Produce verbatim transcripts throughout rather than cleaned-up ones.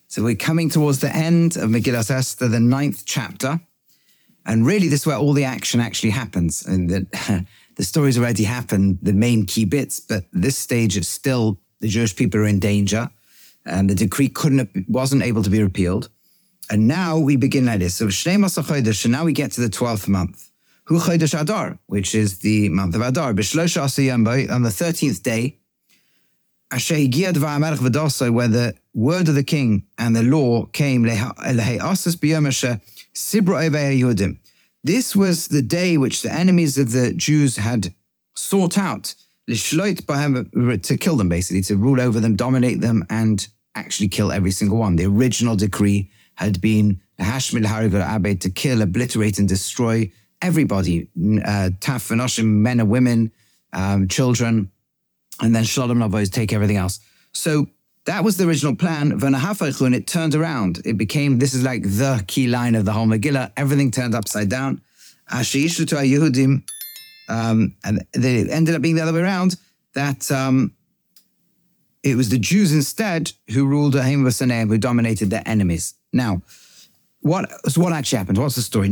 So we're coming towards the end of Megillas Esther, the ninth chapter. And really, this is where all the action actually happens. And that the story's already happened, the main key bits, but this stage is still, the Jewish people are in danger. And the decree couldn't have, wasn't able to be repealed. And now we begin like this. So Shnei Masach Chodesh, and now we get to the twelfth month. Hu Chodesh Adar, which is the month of Adar. B'shlosh Asar Yom Bo, on the thirteenth day, Asher Higia Dvar HaMelech V'Dosai, where the word of the king and the law came, Lehei Asas B'Yom Asher Sibro Ovei HaYehudim. This was the day which the enemies of the Jews had sought out, Lishloit B'Hem, to kill them, basically, to rule over them, dominate them, and actually kill every single one. The original decree had been Hashmil Harigur Abed, to kill, obliterate, and destroy everybody, uh, Taf V'Noshim, men and women, um, children, and then Shalom Navos, take everything else. So that was the original plan. And it turned around. It became, this is like the key line of the whole Megillah. Everything turned upside down. Yehudim, um, and it ended up being the other way around, that um, it was the Jews instead who ruled Ahim Vasaneim, who dominated their enemies. Now, what, so what actually happened? What's the story?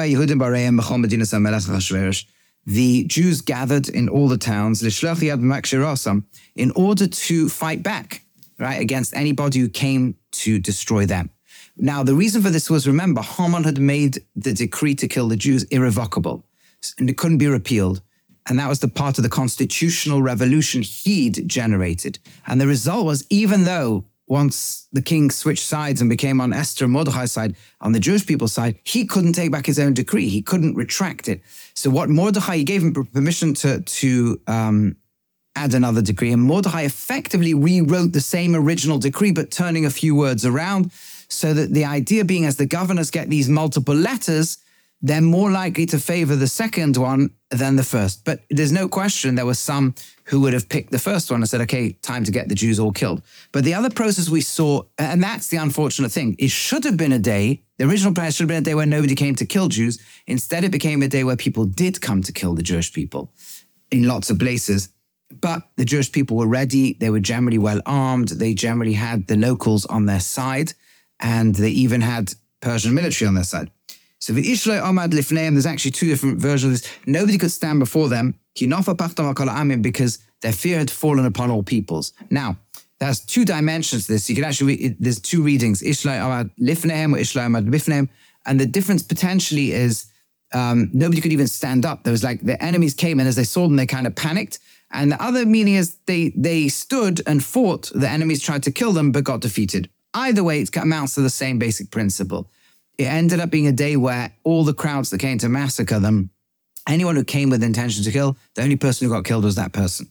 The Jews gathered in all the towns in order to fight back, right, against anybody who came to destroy them. Now, the reason for this was, remember, Haman had made the decree to kill the Jews irrevocable, and it couldn't be repealed. And that was the part of the constitutional revolution he'd generated. And the result was, even though once the king switched sides and became on Esther and Mordechai's side, on the Jewish people's side, he couldn't take back his own decree. He couldn't retract it. So what Mordechai, he gave him permission to, to um, add another decree. And Mordechai effectively rewrote the same original decree, but turning a few words around, so that the idea being, as the governors get these multiple letters, they're more likely to favor the second one than the first. But there's no question there were some who would have picked the first one and said, okay, time to get the Jews all killed. But the other process we saw, and that's the unfortunate thing, it should have been a day, the original plan should have been a day where nobody came to kill Jews. Instead, it became a day where people did come to kill the Jewish people in lots of places. But the Jewish people were ready. They were generally well armed. They generally had the locals on their side, and they even had Persian military on their side. So the Ishloi Amad Lifneim, there's actually two different versions of this. Nobody could stand before them, because their fear had fallen upon all peoples. Now, there's two dimensions to this. You can actually, it, there's two readings, Ishloi Amad Lifneim or Ishloi Amad Bifneim. And the difference potentially is um, nobody could even stand up. There was like the enemies came, and as they saw them, they kind of panicked. And the other meaning is they, they stood and fought. The enemies tried to kill them, but got defeated. Either way, it amounts to the same basic principle. It ended up being a day where all the crowds that came to massacre them, anyone who came with the intention to kill, the only person who got killed was that person.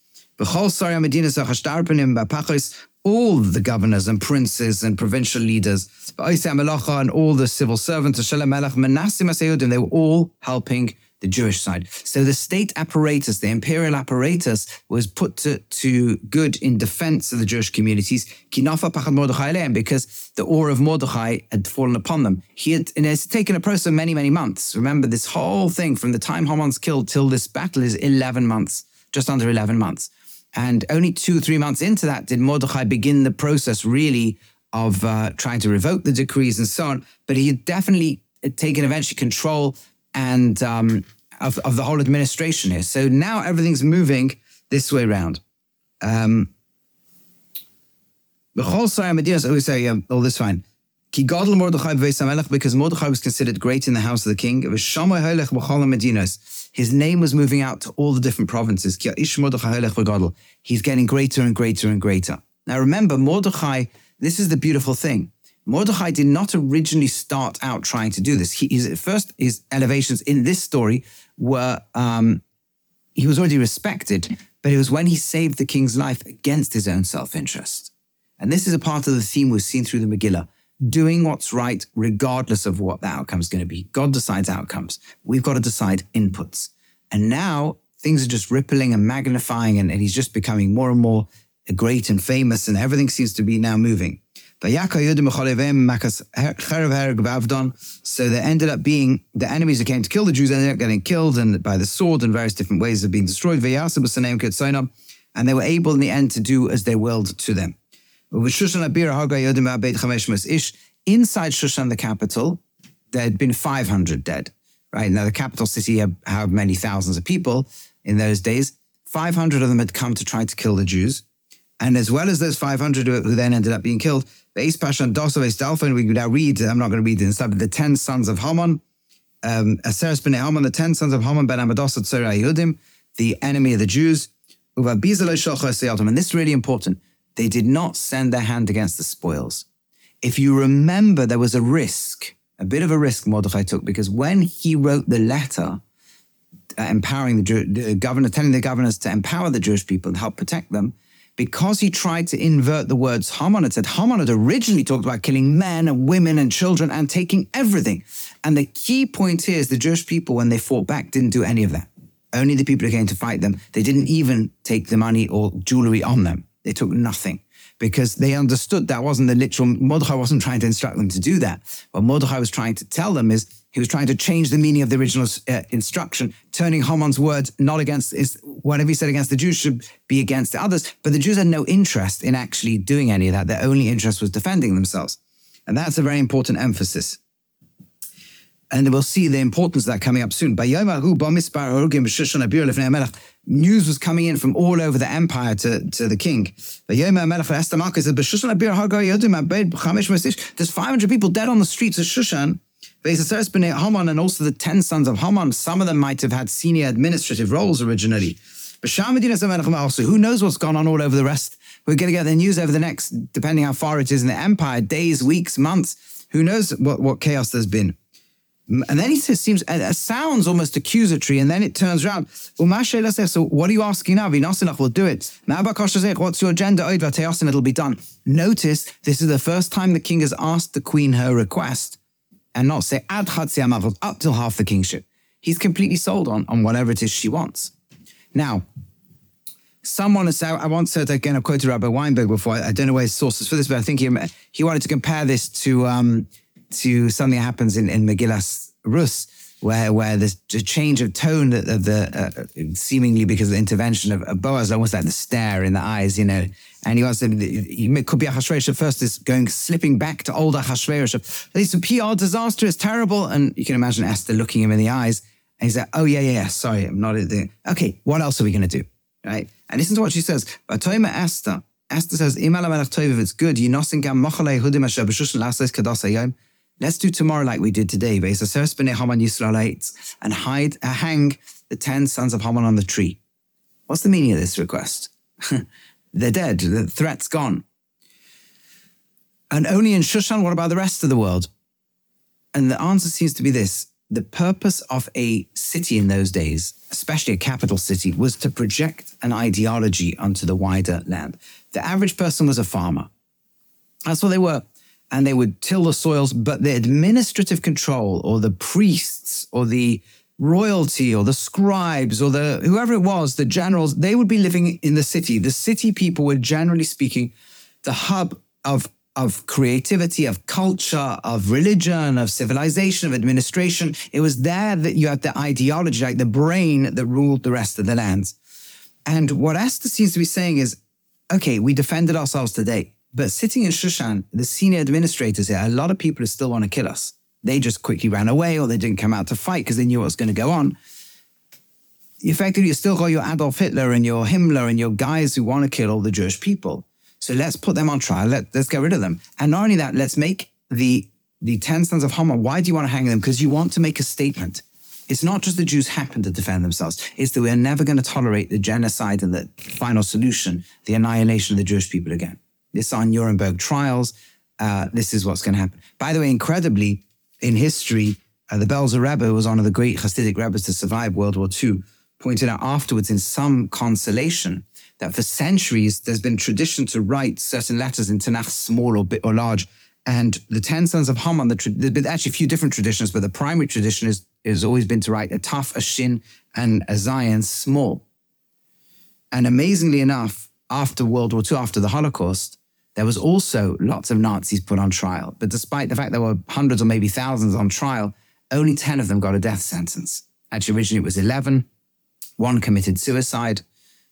All the governors and princes and provincial leaders, and all the civil servants, they were all helping the Jewish side. So the state apparatus, the imperial apparatus, was put to, to good in defense of the Jewish communities, because the awe of Mordechai had fallen upon them. He had, and it's taken a process of many, many months. Remember, this whole thing, from the time Haman's killed till this battle, is eleven months, just under eleven months. And only two, three months into that did Mordechai begin the process, really, of uh, trying to revoke the decrees and so on. But he had definitely taken eventually control and um, of, of the whole administration here. So now everything's moving this way around. Um, the whole Sarah Medinas always say, yeah, all this fine. Ki gadol Mordechai b'Beis HaMelech, because Mordechai was considered great in the house of the king. It was Shammai Holech b'chol Medinas. His name was moving out to all the different provinces. Ki ish Mordechai Holech v'gadol. He's getting greater and greater and greater. Now remember, Mordechai, this is the beautiful thing. Mordechai did not originally start out trying to do this. He, his, first, his elevations in this story were, um, he was already respected, but it was when he saved the king's life against his own self-interest. And this is a part of the theme we've seen through the Megillah, doing what's right regardless of what the outcome is going to be. God decides outcomes. We've got to decide inputs. And now things are just rippling and magnifying, and, and he's just becoming more and more great and famous, and everything seems to be now moving. So there ended up being the enemies who came to kill the Jews ended up getting killed and by the sword and various different ways of being destroyed. And they were able in the end to do as they willed to them. Inside Shushan, the capital, there had been five hundred dead. Right now, the capital city had, had many thousands of people in those days. five hundred of them had come to try to kill the Jews. And as well as those five hundred who, who then ended up being killed, Beis Pashan Dosaves Dalphon, we could now read, I'm not going to read it inside, but the ten sons of Haman, um, Aseres B'nai Haman, the ten sons of Haman ben Amados Tzorah Yehudim, the enemy of the Jews, and this is really important. They did not send their hand against the spoils. If you remember, there was a risk, a bit of a risk Mordechai took, because when he wrote the letter uh, empowering the, Jew, the governor, telling the governors to empower the Jewish people and help protect them, because he tried to invert the words Haman had said, Haman had originally talked about killing men and women and children and taking everything. And the key point here is the Jewish people, when they fought back, didn't do any of that. Only the people who came to fight them. They didn't even take the money or jewelry on them. They took nothing because they understood that wasn't the literal. Mordechai wasn't trying to instruct them to do that. What Mordechai was trying to tell them is he was trying to change the meaning of the original uh, instruction, turning Haman's words not against, is whatever he said against the Jews should be against the others. But the Jews had no interest in actually doing any of that. Their only interest was defending themselves. And that's a very important emphasis. And we'll see the importance of that coming up soon. News was coming in from all over the empire to, to the king. There's five hundred people dead on the streets of Shushan. Haman and also the ten sons of Haman. Some of them might have had senior administrative roles originally. Who knows what's gone on all over the rest? We're going to get the news over the next, depending how far it is in the empire, days, weeks, months. Who knows what, what chaos there's been? And then he says, seems, it sounds almost accusatory, and then it turns around. So what are you asking now? We'll do it. What's your agenda? It'll be done. Notice, this is the first time the king has asked the queen her request, and not say, up till half the kingship. He's completely sold on, on whatever it is she wants. Now, someone has said, I once heard, again, I quoted Rabbi Weinberg before, I don't know where his sources for this, but I think he, he wanted to compare this to... Um, to something that happens in, in Megillas Rus, where where there's a change of tone of the, uh, seemingly because of the intervention of, of Boaz, almost like the stare in the eyes, you know. And he was, it could be Achashverosh at first is going, slipping back to old Achashverosh. It's a P R disaster, it's terrible. And you can imagine Esther looking him in the eyes. And he's like, oh, yeah, yeah, yeah, sorry, I'm not... Okay, what else are we going to do? Right? And listen to what she says. Batoima Esther. Esther says, if it's good, let's do tomorrow like we did today. And hide, hang the ten sons of Haman on the tree. What's the meaning of this request? They're dead. The threat's gone. And only in Shushan, what about the rest of the world? And the answer seems to be this. The purpose of a city in those days, especially a capital city, was to project an ideology onto the wider land. The average person was a farmer. That's what they were. And they would till the soils, but the administrative control or the priests or the royalty or the scribes or the whoever it was, the generals, they would be living in the city. The city people were, generally speaking, the hub of, of creativity, of culture, of religion, of civilization, of administration. It was there that you had the ideology, like the brain that ruled the rest of the lands. And what Esther seems to be saying is, okay, we defended ourselves today. But sitting in Shushan, the senior administrators here, a lot of people who still want to kill us. They just quickly ran away or they didn't come out to fight because they knew what was going to go on. Effectively, you still got your Adolf Hitler and your Himmler and your guys who want to kill all the Jewish people. So let's put them on trial. Let, let's get rid of them. And not only that, let's make the, the ten sons of Haman. Why do you want to hang them? Because you want to make a statement. It's not just the Jews happen to defend themselves. It's that we're never going to tolerate the genocide and the final solution, the annihilation of the Jewish people again. This on Nuremberg trials. Uh, this is what's going to happen. By the way, incredibly, in history, uh, the Belzer Rebbe, who was one of the great Hasidic Rebbes to survive World War Two, pointed out afterwards in some consolation that for centuries there's been tradition to write certain letters in Tanakh, small or big or large. And the ten sons of Haman, the tra- there's been actually a few different traditions, but the primary tradition is has always been to write a Taf, a Shin, and a Zion small. And amazingly enough, after World War Two, after the Holocaust, there was also lots of Nazis put on trial. But despite the fact there were hundreds or maybe thousands on trial, only ten of them got a death sentence. Actually, originally it was eleven. One committed suicide.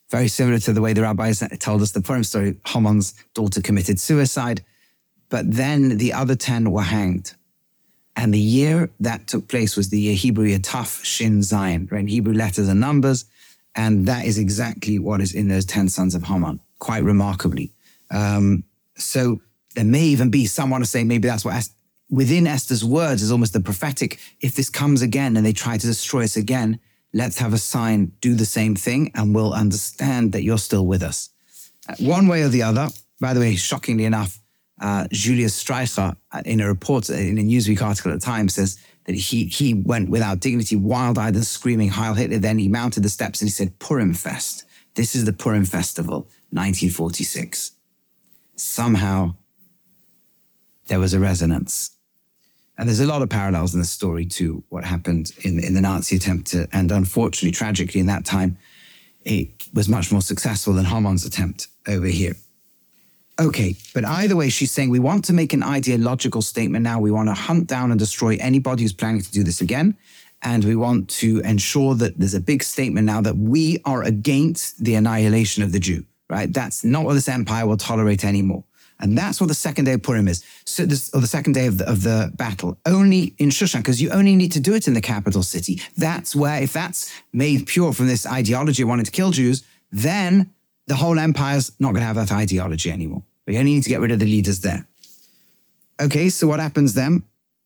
Very similar to the way the rabbis told us the Purim story. Haman's daughter committed suicide, but then the other ten were hanged. And the year that took place was the year Hebrew year Taf Shin Zayin, right? Hebrew letters and numbers. And that is exactly what is in those ten sons of Haman, quite remarkably. Um, so there may even be someone to say maybe that's what Esther, within Esther's words is almost the prophetic. If this comes again and they try to destroy us again, let's have a sign, do the same thing, and we'll understand that you're still with us. Uh, one way or the other, by the way, shockingly enough, uh, Julius Streicher, uh, in a report, in a Newsweek article at the time, says that he he went without dignity, wild-eyed and screaming, Heil Hitler. Then he mounted the steps and he said, Purim Fest. This is the Purim Festival, nineteen forty-six. Somehow, there was a resonance. And there's a lot of parallels in the story to what happened in, in the Nazi attempt to, and unfortunately, tragically, in that time, it was much more successful than Haman's attempt over here. Okay, but either way, she's saying we want to make an ideological statement now. We want to hunt down and destroy anybody who's planning to do this again. And we want to ensure that there's a big statement now that we are against the annihilation of the Jew, right? That's not what this empire will tolerate anymore. And that's what the second day of Purim is, so this, or the second day of the, of the battle, only in Shushan, because you only need to do it in the capital city. That's where, if that's made pure from this ideology of wanting to kill Jews, then the whole empire's not going to have that ideology anymore. We only need to get rid of the leaders there. Okay, so what happens then?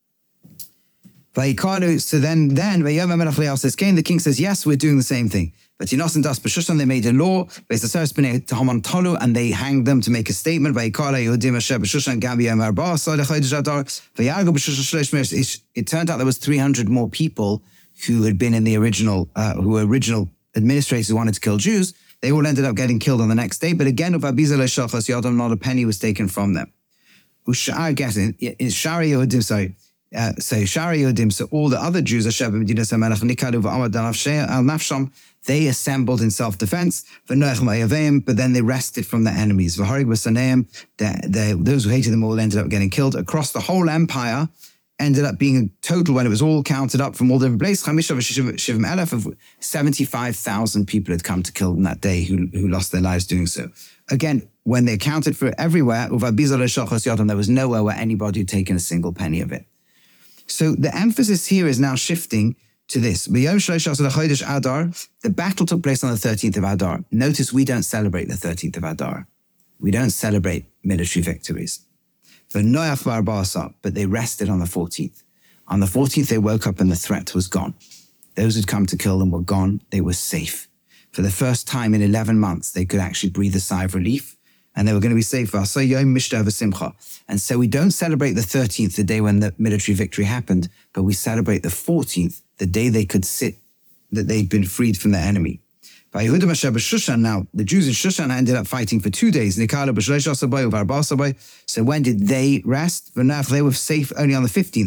So then, then the king says, yes, we're doing the same thing. But Yinos and Das B'Shushan, they made a law, and they hanged them to make a statement. It turned out there was three hundred more people who had been in the original, uh, who were original administrators who wanted to kill Jews. They all ended up getting killed on the next day. But again, not a penny was taken from them. Sorry. Uh, so Shari Yehudim, so all the other Jews, they assembled in self-defense, but then they rested from their enemies. The, the, those who hated them all ended up getting killed. Across the whole empire, ended up being a total, when it was all counted up from all different places, seventy-five thousand people had come to kill them that day who, who lost their lives doing so. Again, when they accounted for it everywhere, there was nowhere where anybody had taken a single penny of it. So the emphasis here is now shifting to this. The battle took place on the thirteenth of Adar. Notice we don't celebrate the thirteenth of Adar. We don't celebrate military victories. But they rested on the fourteenth. On the fourteenth, they woke up and the threat was gone. Those who'd come to kill them were gone. They were safe. For the first time in eleven months, they could actually breathe a sigh of relief. And they were going to be safe. And so we don't celebrate the thirteenth, the day when the military victory happened, but we celebrate the fourteenth, the day they could sit, that they'd been freed from their enemy. Now, the Jews in Shushan ended up fighting for two days. So when did they rest? They were safe only on the fifteenth.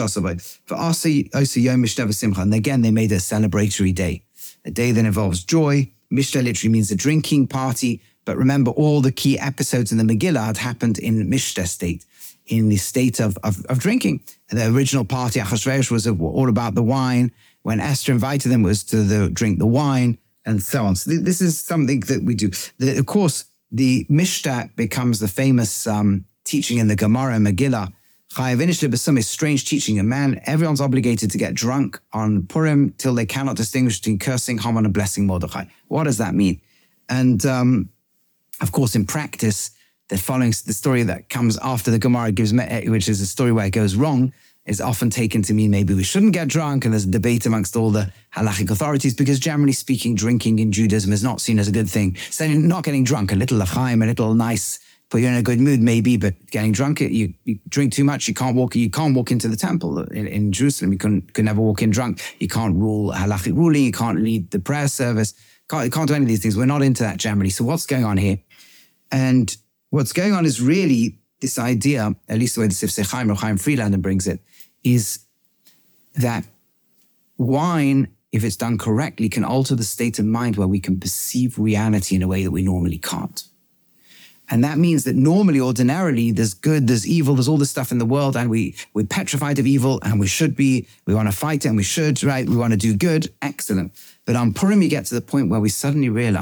And again, they made a celebratory day, a day that involves joy. Mishta literally means a drinking party. But remember, all the key episodes in the Megillah had happened in Mishta state, in the state of, of, of drinking. The original party, Achashverosh, was all about the wine. When Esther invited them, it was to the, drink the wine, and so on. So th- this is something that we do. The, of course, the Mishta becomes the famous um, teaching in the Gemara and Megillah. Chayavinish Libasum is strange teaching. A man, everyone's obligated to get drunk on Purim till they cannot distinguish between cursing Haman and blessing Mordechai. What does that mean? And um, of course, in practice, the following the story that comes after the Gemara gives, which is a story where it goes wrong, is often taken to mean maybe we shouldn't get drunk, and there's a debate amongst all the halachic authorities, because generally speaking, drinking in Judaism is not seen as a good thing. So not getting drunk, a little l'chaim, a little nice, put you in a good mood maybe, but getting drunk, you, you drink too much, you can't walk, you can't walk into the temple in, in Jerusalem. You couldn't, could never walk in drunk. You can't rule halachic ruling. You can't lead the prayer service. Can't, you can't do any of these things. We're not into that generally. So what's going on here? And what's going on is really this idea, at least the way the Sifsei Chaim or Chaim Friedlander brings it, is that wine, if it's done correctly, can alter the state of mind where we can perceive reality in a way that we normally can't. And that means that normally, ordinarily, there's good, there's evil, there's all this stuff in the world, and we, we're petrified of evil, and we should be, we want to fight it, and we should, right? We want to do good, excellent. But on Purim, you get to the point where we suddenly realize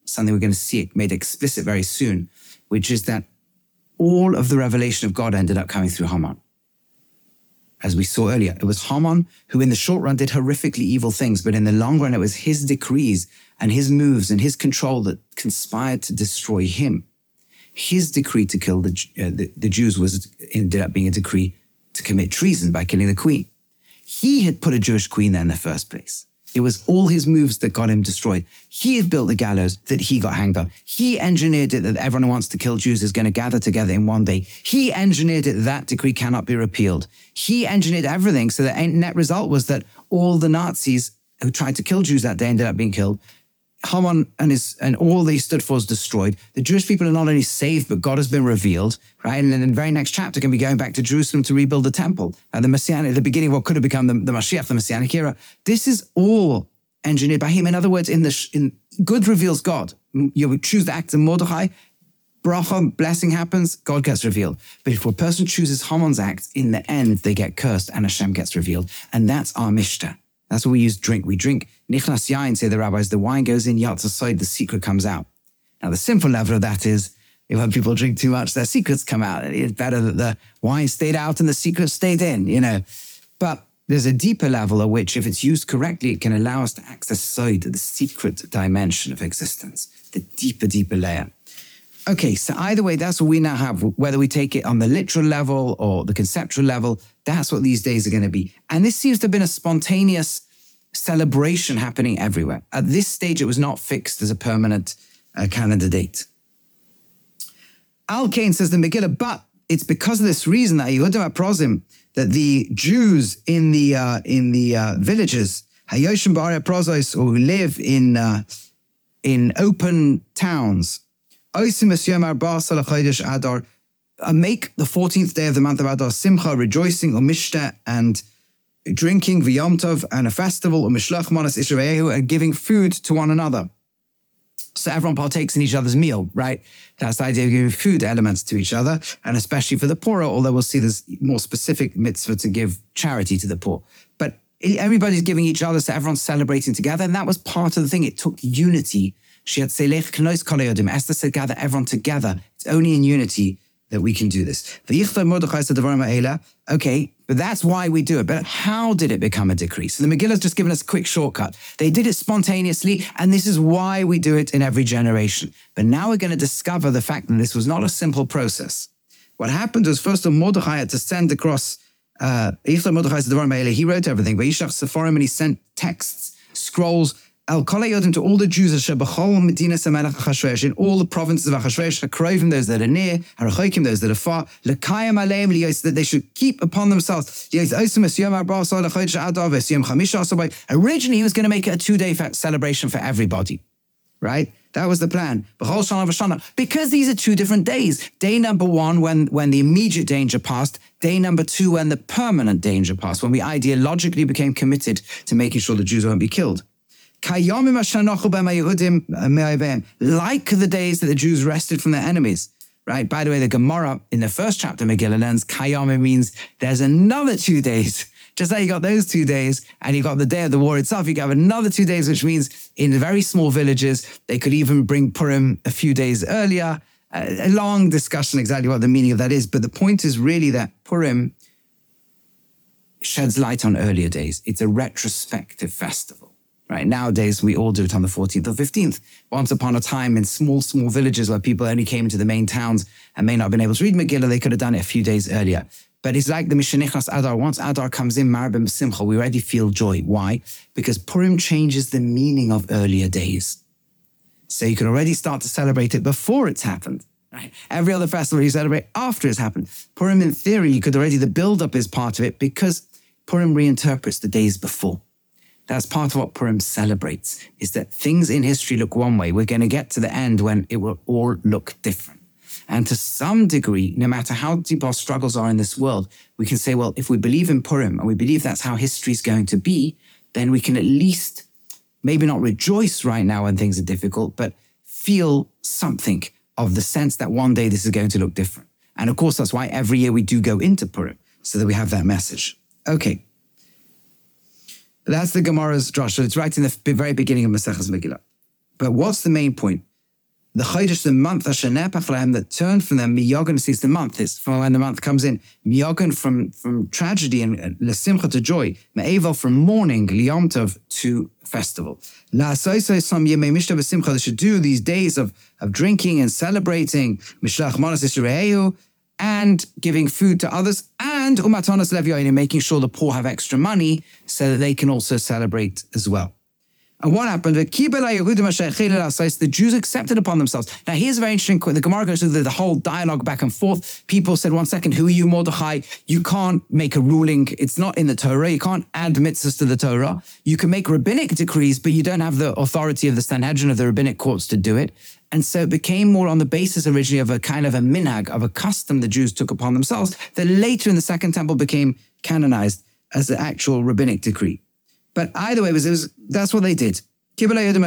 something we're going to see it made explicit very soon, which is that all of the revelation of God ended up coming through Haman. As we saw earlier, it was Haman who in the short run did horrifically evil things, but in the long run, it was his decrees and his moves and his control that conspired to destroy him. His decree to kill the, uh, the, the Jews was ended up being a decree to commit treason by killing the queen. He had put a Jewish queen there in the first place. It was all his moves that got him destroyed. He had built the gallows that he got hanged on. He engineered it that everyone who wants to kill Jews is going to gather together in one day. He engineered it that that decree cannot be repealed. He engineered everything so the net result was that all the Nazis who tried to kill Jews that day ended up being killed. Haman and his and all they stood for is destroyed. The Jewish people are not only saved, but God has been revealed, right? And then in the very next chapter, going to be going back to Jerusalem to rebuild the temple. And the Messianic, the beginning of what could have become the, the Mashiach, the Messianic era. This is all engineered by him. In other words, in the in good reveals God. You choose the act of Mordechai, bracha, blessing happens, God gets revealed. But if a person chooses Haman's act, in the end, they get cursed and Hashem gets revealed. And that's our Mishnah. That's what we use drink. We drink nichnas yain, say the rabbis, the wine goes in, yatz aside, the secret comes out. Now, the simple level of that is, if when people drink too much, their secrets come out. It's better that the wine stayed out and the secret stayed in, you know. But there's a deeper level at which, if it's used correctly, it can allow us to access side, the secret dimension of existence, the deeper, deeper layer. Okay, so either way, that's what we now have. Whether we take it on the literal level or the conceptual level, that's what these days are going to be. And this seems to have been a spontaneous celebration happening everywhere. At this stage, it was not fixed as a permanent uh, calendar date. Al Kain says the Megillah, but it's because of this reason that Yehudim HaProzim, that the Jews in the uh, in the uh, villages, Hayoshim Ba'arei Prozos, or who live in uh, in open towns, Osim es Yom Arba'asar LaChodesh Adar, uh, make the fourteenth day of the month of Adar Simcha, rejoicing, or Mishta, and drinking, V'yom Tov, and a festival, or Mishlach Manas Israehu, and giving food to one another. So everyone partakes in each other's meal, right? That's the idea of giving food elements to each other, and especially for the poor, although we'll see there's more specific mitzvah to give charity to the poor. But everybody's giving each other, so everyone's celebrating together, and that was part of the thing. It took unity. She had Selech Knos Kol Hayodim. Esther said, gather everyone together. It's only in unity that we can do this. Okay, but that's why we do it. But how did it become a decree? So the Megillah's just given us a quick shortcut. They did it spontaneously, and this is why we do it in every generation. But now we're going to discover the fact that this was not a simple process. What happened was, first of all, Mordechai had to send across, uh, he wrote everything, and he sent texts, scrolls, Al Kol Hayodim, to all the Jews asher b'chol medinas hamelech Achashverosh, in all the provinces of Achashverosh, hakrovim, those that are near, harachokim, those that are far, lekayim aleim liyos, that they should keep upon themselves. Originally, he was going to make it a two-day celebration for everybody, right? That was the plan. Because these are two different days. Day number one, when, when the immediate danger passed. Day number two, when the permanent danger passed, when we ideologically became committed to making sure the Jews won't be killed. Like the days that the Jews rested from their enemies, right? By the way, the Gemara in the first chapter of Megillah learns Kayom means there's another two days. Just like you got those two days and you got the day of the war itself, you have another two days, which means in very small villages, they could even bring Purim a few days earlier. A long discussion exactly what the meaning of that is. But the point is really that Purim sheds light on earlier days. It's a retrospective festival. Right, nowadays, we all do it on the fourteenth or fifteenth. Once upon a time, in small, small villages where people only came into the main towns and may not have been able to read Megillah, they could have done it a few days earlier. But it's like the Mishenichas Adar. Once Adar comes in, Marabim Simcha, we already feel joy. Why? Because Purim changes the meaning of earlier days. So you can already start to celebrate it before it's happened. Right? Every other festival you celebrate after it's happened. Purim, in theory, you could already, the build-up is part of it because Purim reinterprets the days before. That's part of what Purim celebrates, is that things in history look one way. We're going to get to the end when it will all look different. And to some degree, no matter how deep our struggles are in this world, we can say, well, if we believe in Purim and we believe that's how history is going to be, then we can at least maybe not rejoice right now when things are difficult, but feel something of the sense that one day this is going to look different. And of course, that's why every year we do go into Purim, so that we have that message. Okay. That's the Gemara's drasha. It's right in the very beginning of Maseches Megillah. But what's the main point? the Chodesh, the month, Asher nepach lahem, that turned from them, miyogan sees the month, it's from when the month comes in, miyogan from, from tragedy and lesimcha to joy, me'evel from mourning, liyom tov to festival. La'asoisoi som yemei mishta v'simcha, they should do these days of, of drinking and celebrating, mishlach manos yisraelu, and giving food to others, and umatanas levyoin, making sure the poor have extra money so that they can also celebrate as well. And what happened? The Jews accepted upon themselves. Now, here's a very interesting quote. The Gemara goes through the, the whole dialogue back and forth. People said, one second, who are you, Mordechai? You can't make a ruling. It's not in the Torah. You can't add mitzvahs to the Torah. You can make rabbinic decrees, but you don't have the authority of the Sanhedrin, of the rabbinic courts, to do it. And so it became more on the basis originally of a kind of a minhag, of a custom the Jews took upon themselves, that later in the Second Temple became canonized as the actual rabbinic decree. But either way, it was, it was, that's what they did. And they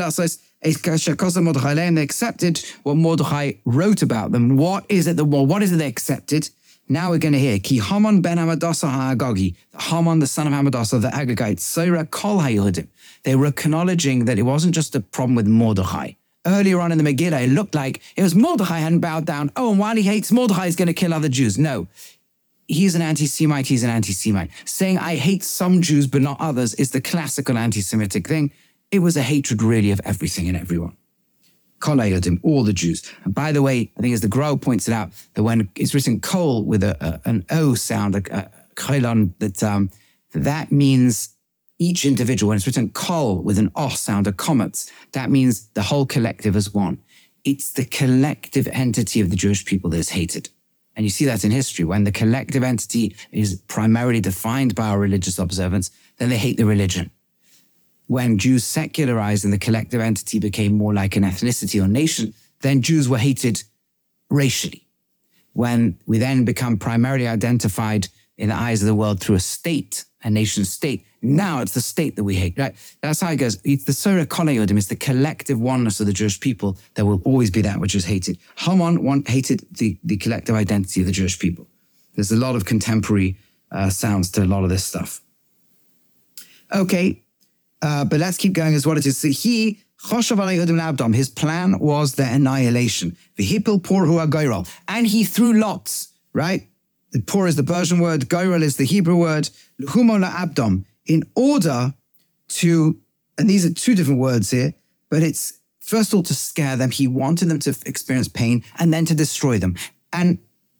accepted what Mordechai wrote about them. What is it that, well, what is it they accepted? Now we're going to hear. Ki Haman ben Hamadassah ha'Agagi, Haman, the son of Hamadassah, the Agagite, Soira kol ha'Yehudim. They were acknowledging that it wasn't just a problem with Mordechai. Earlier on in the Megillah, it looked like it was Mordechai hadn't bowed down. Oh, and while he hates Mordechai, he's going to kill other Jews. No. He's an anti-Semite, he's an anti-Semite. Saying, I hate some Jews but not others, is the classical anti-Semitic thing. It was a hatred really of everything and everyone. Kol haYehudim, all the Jews. And by the way, I think as the Grau points it out, that when it's written kol with a, a, an O sound, a, a cholon, that um, that means each individual. When it's written kol with an O sound, a comets, that means the whole collective as one. It's the collective entity of the Jewish people that is hated. And you see that in history. When the collective entity is primarily defined by our religious observance, then they hate the religion. When Jews secularized and the collective entity became more like an ethnicity or nation, then Jews were hated racially. When we then become primarily identified in the eyes of the world through a state, a nation state, now it's the state that we hate, right? That's how it goes. It's the Soira kol haYehudim, it's the collective oneness of the Jewish people that will always be that which is hated. Haman one, hated the, the collective identity of the Jewish people. There's a lot of contemporary uh, sounds to a lot of this stuff. Okay, uh, but let's keep going as what it is. So he, Choshav al Yehudim Abdom, his plan was their annihilation. V'hipil por hu ha'goyrol, and he threw lots, right? The por is the Persian word, goyrol is the Hebrew word, l'humo la'abdom, in order to, and these are two different words here, but it's first of all to scare them. He wanted them to experience pain and then to destroy them. And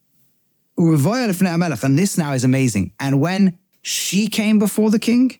and this now is amazing. And when she came before the king,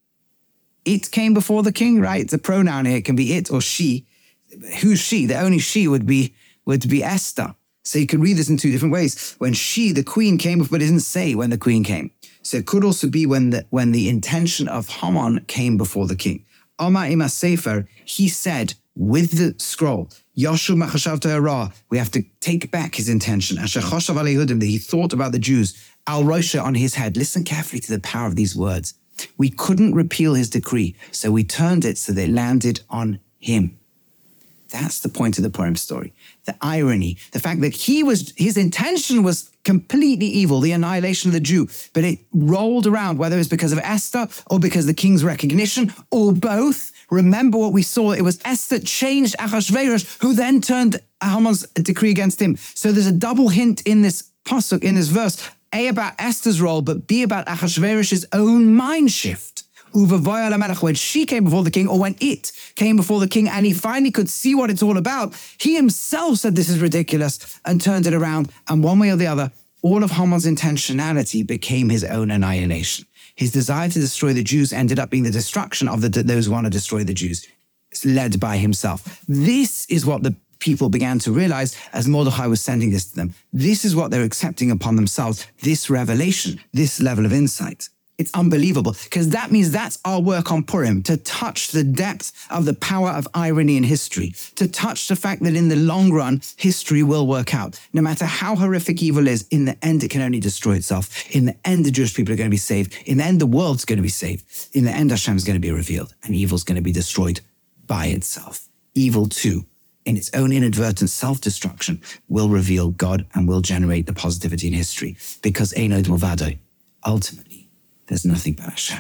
it came before the king, right? It's a pronoun here. It can be it or she. Who's she? The only she would be, would be Esther. So you can read this in two different ways. When she, the queen, came, but it didn't say when the queen came. So it could also be when the, when the intention of Haman came before the king. Amar ima sefer, he said with the scroll, Yoshu machashavta hara, we have to take back his intention. Asher choshav al Yehudim, that he thought about the Jews. Al rosha, on his head. Listen carefully to the power of these words. We couldn't repeal his decree, so we turned it so that it landed on him. That's the point of the Purim story. The irony, the fact that he was, his intention was completely evil, the annihilation of the Jew, but it rolled around, whether it was because of Esther or because of the king's recognition, or both. Remember what we saw. It was Esther changed Achashverosh, who then turned Haman's decree against him. So there's a double hint in this pasuk, in this verse, A, about Esther's role, but B, about Achashverosh's own mind shift. When she came before the king, or when it came before the king, and he finally could see what it's all about, he himself said this is ridiculous and turned it around. And one way or the other, all of Haman's intentionality became his own annihilation. His desire to destroy the Jews ended up being the destruction of the, those who want to destroy the Jews. It's led by himself. This is what the people began to realize as Mordechai was sending this to them. This is what they're accepting upon themselves, this revelation, this level of insight. It's unbelievable, because that means that's our work on Purim, to touch the depth of the power of irony in history, to touch the fact that in the long run, history will work out. No matter how horrific evil is, in the end, it can only destroy itself. In the end, the Jewish people are going to be saved. In the end, the world's going to be saved. In the end, Hashem is going to be revealed, and evil's going to be destroyed by itself. Evil, too, in its own inadvertent self-destruction, will reveal God and will generate the positivity in history, because Einod Movado, ultimately, there's nothing but Hashem.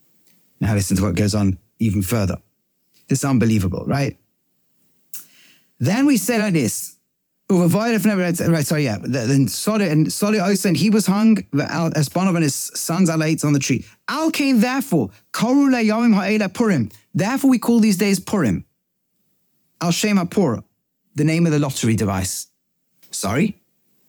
Now listen to what goes on even further. This is unbelievable, right? Then we say like this. Right, sorry, yeah. Then sorry, and sorry, and he was hung as one of his sons alates on the tree. Al came therefore, Koru le'yomim ha'ela Purim. Therefore, we call these days Purim. Al Shem HaPur, the name of the lottery device. Sorry,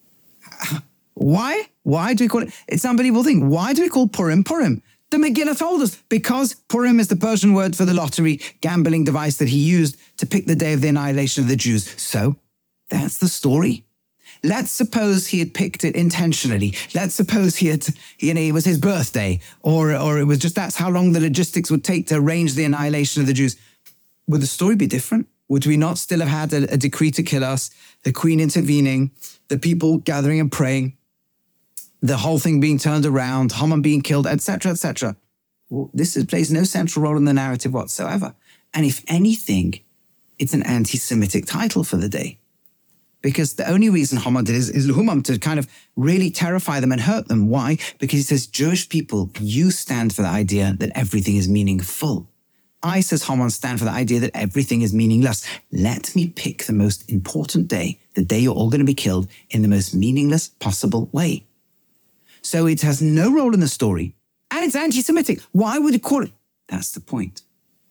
why? Why do we call it? It's an unbelievable thing. Why do we call Purim Purim? The Megillah told us, because Purim is the Persian word for the lottery gambling device that he used to pick the day of the annihilation of the Jews. So. That's the story. Let's suppose he had picked it intentionally. Let's suppose he had, you know, it was his birthday, or, or it was just that's how long the logistics would take to arrange the annihilation of the Jews. Would the story be different? Would we not still have had a, a decree to kill us, the queen intervening, the people gathering and praying, the whole thing being turned around, Haman being killed, et cetera, et cetera? Well, this is, plays no central role in the narrative whatsoever. And if anything, it's an anti-Semitic title for the day. Because the only reason Haman did is, is Luhumam, to kind of really terrify them and hurt them. Why? Because he says, Jewish people, you stand for the idea that everything is meaningful. I, says Haman, stand for the idea that everything is meaningless. Let me pick the most important day, the day you're all going to be killed, in the most meaningless possible way. So it has no role in the story, and it's anti-Semitic. Why would it call it? That's the point.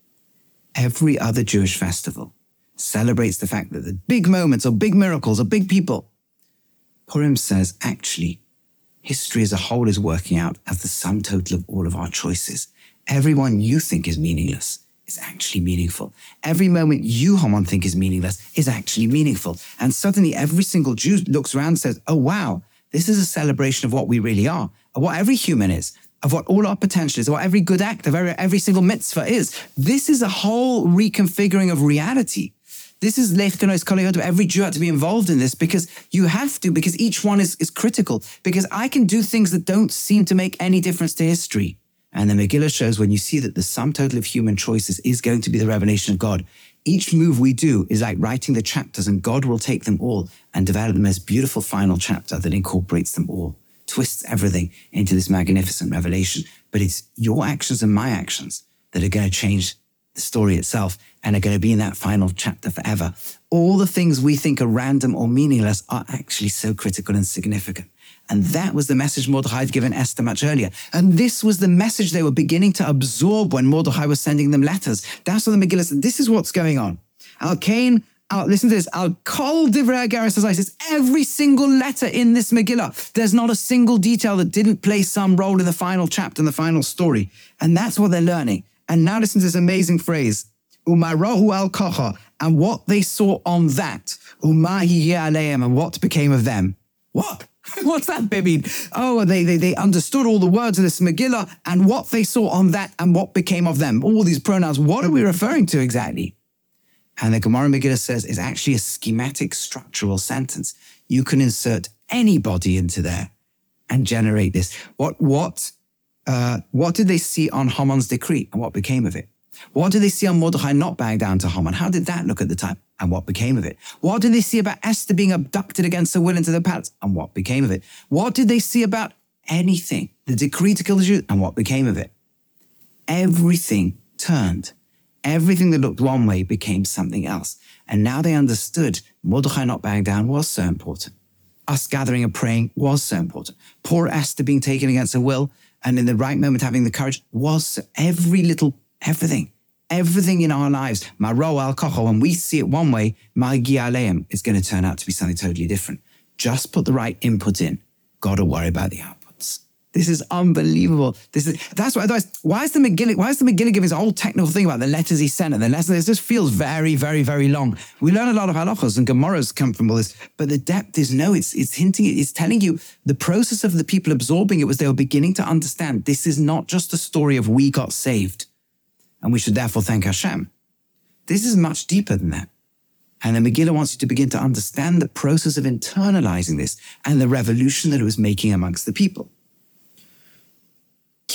Every other Jewish festival celebrates the fact that the big moments or big miracles or big people. Purim says, actually, history as a whole is working out as the sum total of all of our choices. Everyone you think is meaningless is actually meaningful. Every moment you, Haman, think is meaningless is actually meaningful. And suddenly every single Jew looks around and says, oh, wow, this is a celebration of what we really are, of what every human is, of what all our potential is, of what every good act, of every, every single mitzvah is. This is a whole reconfiguring of reality. This is Leftonos Koliyot. Every Jew had to be involved in this because you have to, because each one is, is critical. Because I can do things that don't seem to make any difference to history. And the Megillah shows when you see that the sum total of human choices is going to be the revelation of God, each move we do is like writing the chapters, and God will take them all and develop the most beautiful final chapter that incorporates them all, twists everything into this magnificent revelation. But it's your actions and my actions that are going to change the story itself and are going to be in that final chapter forever. All the things we think are random or meaningless are actually so critical and significant. And that was the message Mordechai had given Esther much earlier. And this was the message they were beginning to absorb when Mordechai was sending them letters. That's what the Megillah said. This is what's going on. Al-Kain, Al, listen to this. Al-Kol Divrei Hagaris says every single letter in this Megillah. There's not a single detail that didn't play some role in the final chapter, in the final story. And that's what they're learning. And now listen to this amazing phrase. Umarahu al-Kacha, and what they saw on that. Umahi aleim, and what became of them. What? What's that mean? Oh, they, they they understood all the words of this Megillah and what they saw on that and what became of them. All these pronouns, what are we referring to exactly? And the Gemara Megillah says it's actually a schematic structural sentence. You can insert anybody into there and generate this. What what uh, what did they see on Haman's decree and what became of it? What did they see on Mordechai not bowing down to Haman? How did that look at the time? And what became of it? What did they see about Esther being abducted against her will into the palace? And what became of it? What did they see about anything? The decree to kill the Jews? And what became of it? Everything turned. Everything that looked one way became something else. And now they understood Mordechai not bowing down was so important. Us gathering and praying was so important. Poor Esther being taken against her will and in the right moment having the courage was so, every little, everything. Everything in our lives, Maro al-Kocho, when we see it one way, Magi Aleim is going to turn out to be something totally different. Just put the right input in. Got to worry about the outputs. This is unbelievable. This is that's why. Otherwise, why is the Megillah? Why is the Megillah giving us a whole technical thing about the letters he sent and the letters? This just feels very, very, very long. We learn a lot of halachos and gemaras come from all this, but the depth is no. It's it's hinting. It's telling you the process of the people absorbing it was they were beginning to understand. This is not just a story of we got saved. And we should therefore thank Hashem. This is much deeper than that. And the Megillah wants you to begin to understand the process of internalizing this and the revolution that it was making amongst the people.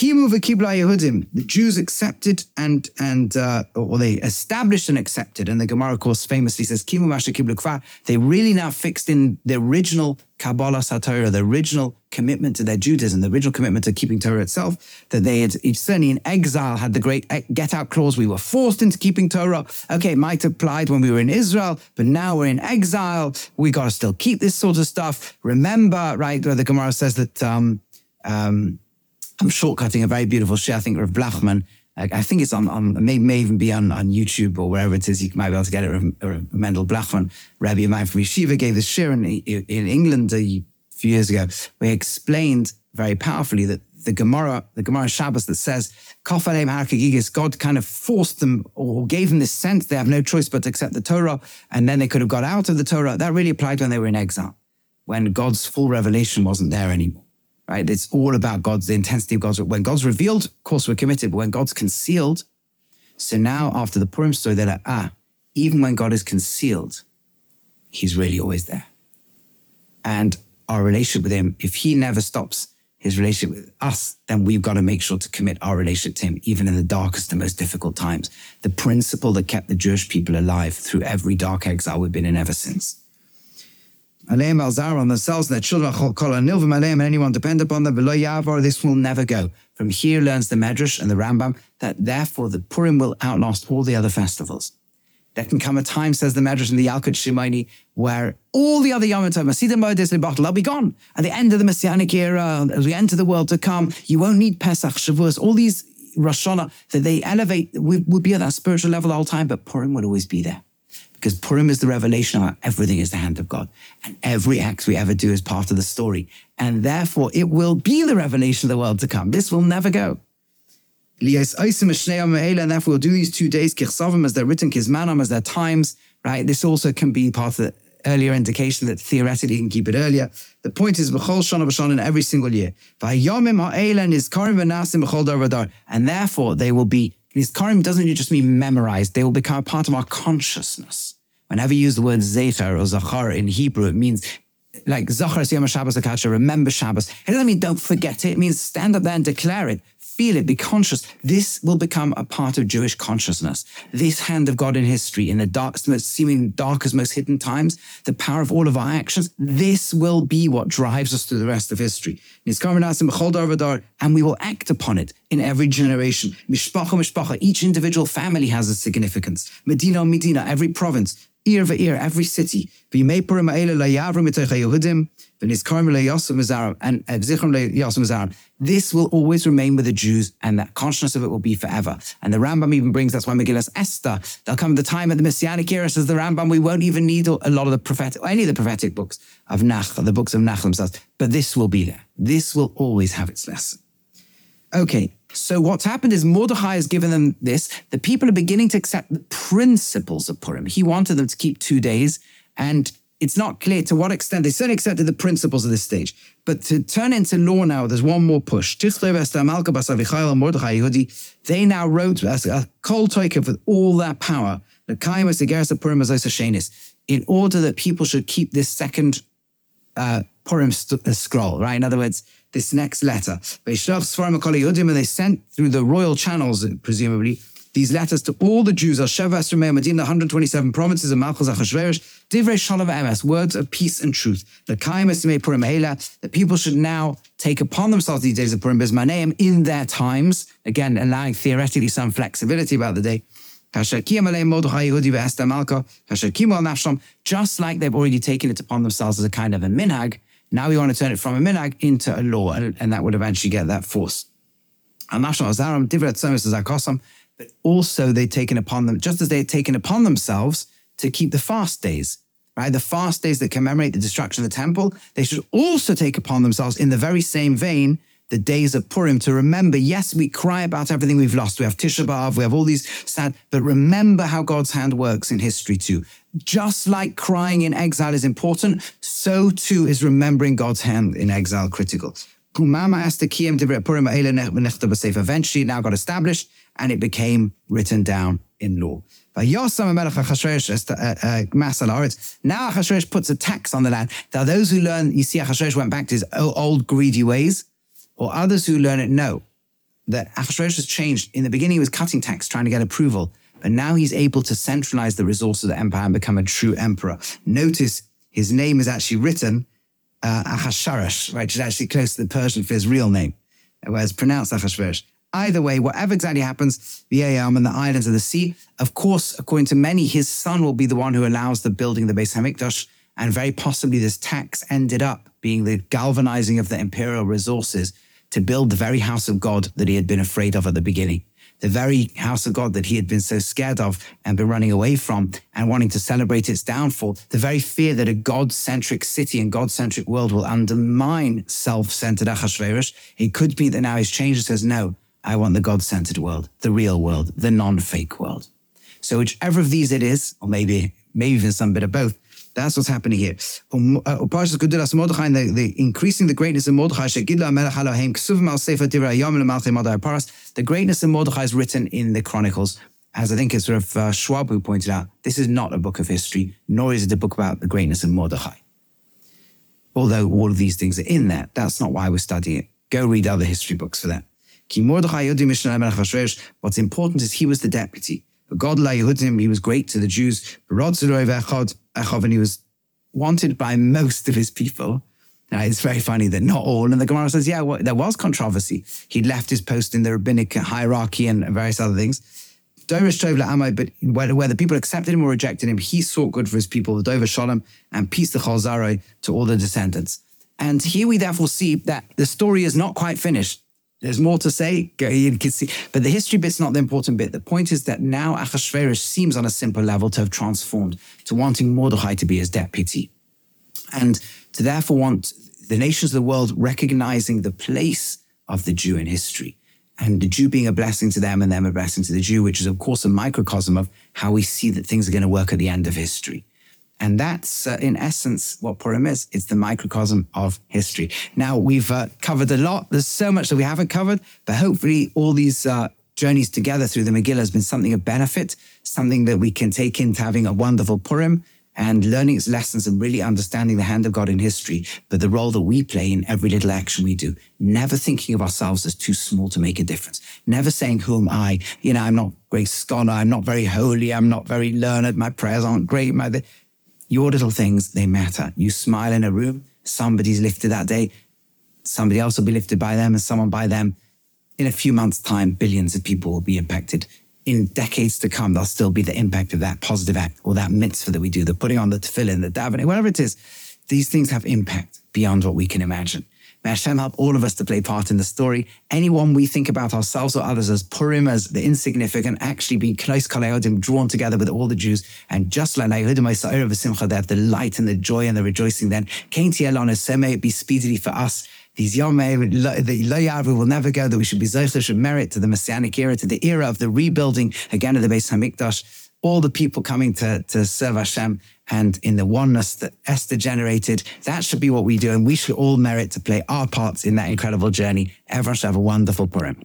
Kimu v'kibla Yehudim, the Jews accepted and, and uh, or they established and accepted, and the Gemara, of course, famously says, Kimu masha kiblu kvar, they really now fixed in the original Kabbalah HaTorah, the original commitment to their Judaism, the original commitment to keeping Torah itself, that they had, certainly in exile, had the great get-out clause, we were forced into keeping Torah. Okay, it might have applied when we were in Israel, but now we're in exile, we got to still keep this sort of stuff. Remember, right, where the Gemara says that, um, um, I'm shortcutting a very beautiful share, I think, of Blachman. I think it's on, on may, may even be on, on YouTube or wherever it is. You might be able to get it. Or Mendel Blachman, Rabbi of mine from Yeshiva, gave this shir in, in England a few years ago, where he explained very powerfully that the Gemara, the Gemara Shabbos that says, God kind of forced them or gave them this sense they have no choice but to accept the Torah, and then they could have got out of the Torah. That really applied when they were in exile, when God's full revelation wasn't there anymore. Right? It's all about God's, the intensity of God's, when God's revealed, of course we're committed, but when God's concealed, so now after the Purim story, they're like, ah, even when God is concealed, he's really always there. And our relationship with him, if he never stops his relationship with us, then we've got to make sure to commit our relationship to him, even in the darkest and most difficult times. The principle that kept the Jewish people alive through every dark exile we've been in ever since. Aleim al-Zara on themselves, their children, and anyone depend upon them, this will never go. From here learns the Medrash and the Rambam that therefore the Purim will outlast all the other festivals. There can come a time, says the Medrash in the Yalkut Shimoni, where all the other Yom Tov, they'll be gone. At the end of the Messianic era, as we enter the world to come, you won't need Pesach, Shavuos, all these Rosh Hashanah that they elevate, we will be at that spiritual level the whole time, but Purim will always be there. Because Purim is the revelation of everything is the hand of God. And every act we ever do is part of the story. And therefore, it will be the revelation of the world to come. This will never go. And therefore, we'll do these two days, as they're written, kizmanam, as their times, right? This also can be part of the earlier indication that theoretically you can keep it earlier. The point is, b'chol shana b'shana, in every single year. And therefore, they will be, Nizkarim doesn't just mean memorized, they will become a part of our consciousness. Whenever you use the word zecher or zachar in Hebrew, it means like zachar siyam Shabbos akacha, remember Shabbos. It doesn't mean don't forget it. It means stand up there and declare it. Feel it, be conscious. This will become a part of Jewish consciousness. This hand of God in history, in the darkest, most seeming darkest, most hidden times, the power of all of our actions, this will be what drives us through the rest of history. And we will act upon it in every generation. Mishpacha, mishpacha, each individual family has a significance. Medina, Medina, every province. Ir v'ir, every city. And this will always remain with the Jews, and that consciousness of it will be forever. And the Rambam even brings, that's why Megillas Esther, there'll come the time at the Messianic era, says the Rambam, we won't even need a lot of the prophetic, or any of the prophetic books of Nach, the books of Nach themselves. But this will be there. This will always have its lesson. Okay. So what's happened is Mordechai has given them this. The people are beginning to accept the principles of Purim. He wanted them to keep two days, and it's not clear to what extent. They certainly accepted the principles of this stage. But to turn into law now, there's one more push. They now wrote a kol toikev with all that power, in order that people should keep this second uh, Purim st- scroll, right? In other words, this next letter. And they sent through the royal channels, presumably, these letters to all the Jews, Medina, one hundred twenty-seven provinces of Malchus Achashverosh, Divrei Shalom v'emes, words of peace and truth. The people should now take upon themselves these days of Purim Bismaneim in their times, again, allowing theoretically some flexibility about the day. Just like they've already taken it upon themselves as a kind of a minhag, now we want to turn it from a minhag into a law, and, and that would eventually get that force. But also they've taken upon them, just as they had taken upon themselves to keep the fast days, right? The fast days that commemorate the destruction of the temple, they should also take upon themselves in the very same vein the days of Purim to remember, yes, we cry about everything we've lost. We have Tisha B'Av, we have all these sad, but remember how God's hand works in history too. Just like crying in exile is important, so too is remembering God's hand in exile critical. Eventually it now got established and it became written down in law. Now Achashverosh puts a tax on the land. Now those who learn, you see Achashverosh went back to his old greedy ways, or others who learn it, no. that Achashverosh has changed. In the beginning, he was cutting tax, trying to get approval. But now he's able to centralize the resources of the empire and become a true emperor. Notice his name is actually written uh, Ahasuerus, right, which is actually close to the Persian for his real name, whereas pronounced Achashverosh. Either way, whatever exactly happens, the Ayam and the islands of the sea, of course, according to many, his son will be the one who allows the building of the Beis Hamikdash, and very possibly this tax ended up being the galvanizing of the imperial resources to build the very house of God that he had been afraid of at the beginning. The very house of God that he had been so scared of and been running away from and wanting to celebrate its downfall. The very fear that a God-centric city and God-centric world will undermine self-centered Achashverosh. It could be that now he's changed and says, no, I want the God-centered world, the real world, the non-fake world. So whichever of these it is, or maybe, maybe even some bit of both, that's what's happening here. The, the increasing the greatness of Mordechai. The greatness of Mordechai is written in the Chronicles. As I think it's sort of uh, Schwab who pointed out, this is not a book of history, nor is it a book about the greatness of Mordechai. Although all of these things are in there, that's not why we're studying it. Go read other history books for that. What's important is he was the deputy. God Yehudim, he was great to the Jews, and he was wanted by most of his people. Now, it's very funny that not all, and the Gemara says, yeah, well, there was controversy. He'd left his post in the rabbinic hierarchy and various other things. But whether, whether people accepted him or rejected him, he sought good for his people, the Dover Shalom, and peace the Chalzaroi to all the descendants. And here we therefore see that the story is not quite finished. There's more to say, you can see, but the history bit's not the important bit. The point is that now Achashverosh seems on a simple level to have transformed to wanting Mordechai to be his deputy, and to therefore want the nations of the world recognizing the place of the Jew in history, and the Jew being a blessing to them and them a blessing to the Jew, which is of course a microcosm of how we see that things are going to work at the end of history. And that's, uh, in essence, what Purim is. It's the microcosm of history. Now, we've uh, covered a lot. There's so much that we haven't covered, but hopefully all these uh, journeys together through the Megillah has been something of benefit, something that we can take into having a wonderful Purim and learning its lessons and really understanding the hand of God in history, but the role that we play in every little action we do. Never thinking of ourselves as too small to make a difference. Never saying, who am I? You know, I'm not a great scholar. I'm not very holy. I'm not very learned. My prayers aren't great. My... Your little things, they matter. You smile in a room, somebody's lifted that day, somebody else will be lifted by them and someone by them. In a few months' time, billions of people will be impacted. In decades to come, there'll still be the impact of that positive act or that mitzvah that we do, the putting on the tefillin, the davening, whatever it is. These things have impact beyond what we can imagine. May Hashem help all of us to play part in the story. Anyone we think about ourselves or others as Purim, as the insignificant, actually being close Kalayodim, drawn together with all the Jews. And just like Layodim, they have the light and the joy and the rejoicing then. Kainti Elon, so may it be speedily for us. These Yomei, the Loyavu will never go, that we should be Zeichel, should merit to the Messianic era, to the era of the rebuilding again of the Beis Hamikdash. All the people coming to, to serve Hashem and in the oneness that Esther generated. That should be what we do, and we should all merit to play our parts in that incredible journey. Everyone should have a wonderful Purim.